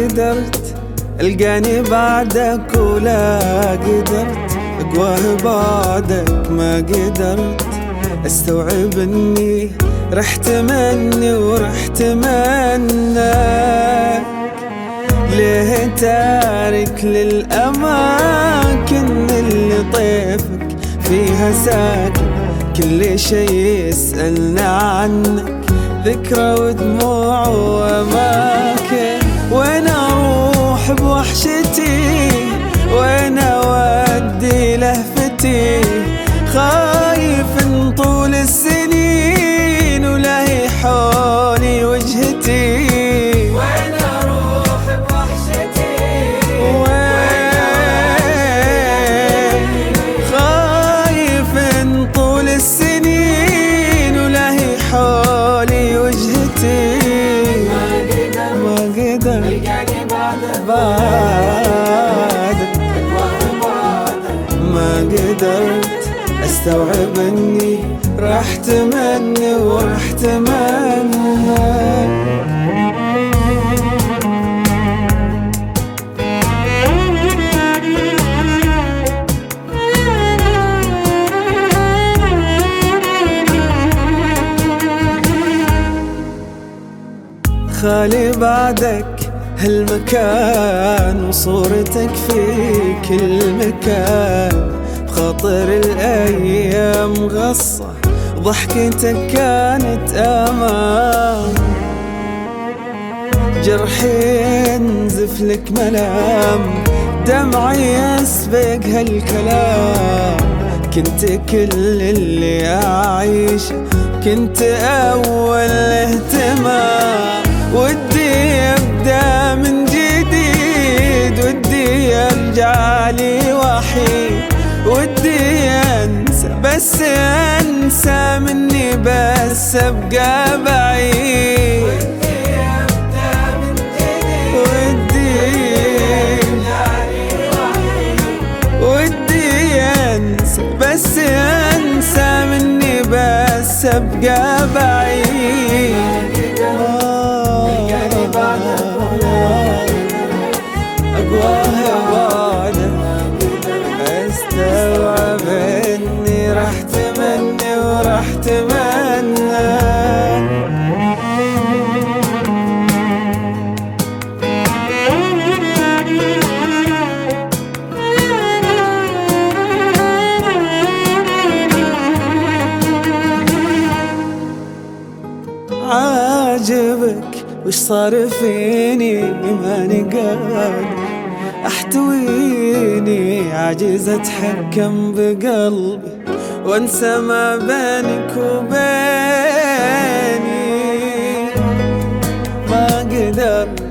قدرت القاني بعدك ولا قدرت اقواه بعدك، ما قدرت استوعب اني رحت مني ورحت منك. ليه تارك للأماكن اللي طيفك فيها ساكن، كل شي يسألنا عنك ذكرى ودموع وأماكن. وين أروح بوحشتي، وين أودي لهفتي، خايف ان طول السنين ولا يحولي وجهتي. وين أروح بوحشتي، وين خايف ان طول السنين ولا يحولي وجهتي. ما قدر ما قدرت استوعب اني رحت مني ورحت منك. خالي بعدك هالمكان وصورتك في كل مكان، بخاطر الأيام غصة ضحكتك كانت أمان. جرحي ينزف لك ملام، دمعي يسبق هالكلام. كنت كل اللي أعيشه، كنت أول اهتمام. ودي أبدأ من جديد، ودي أرجع لي وحيد، ودي أنسى بس أنسى مني بس أبقى بعيد. ودي أبدأ من جديد، ودي أرجع لي وحيد، ودي أنسى بس أنسى مني بس أبقى بعيد. أقواه بعدك استوعب اني رحت مني ورحت منك. عاجبك وش صار فيني، ماني قادر احتويني، عاجز اتحكم بقلبي وانسى ما بينك وبيني. ما قدرت